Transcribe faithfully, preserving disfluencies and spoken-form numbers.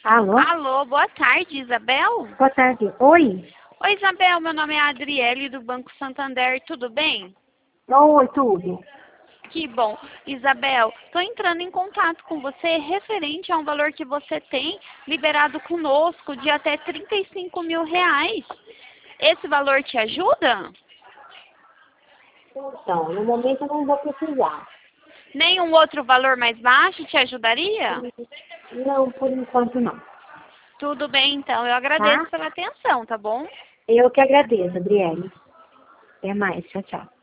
Alô? Alô, boa tarde, Isabel? Boa tarde. Oi? Oi, Isabel, meu nome é Adriele, do Banco Santander, tudo bem? Oi, tudo. Que bom. Isabel, estou entrando em contato com você referente a um valor que você tem liberado conosco de até trinta e cinco mil reais. Esse valor te ajuda? Então, no momento eu não vou precisar. Nenhum outro valor mais baixo te ajudaria? Não, por enquanto não. Tudo bem, então. Eu agradeço Tá? pela atenção, tá bom? Eu que agradeço, Adriele. Até mais. Tchau, tchau.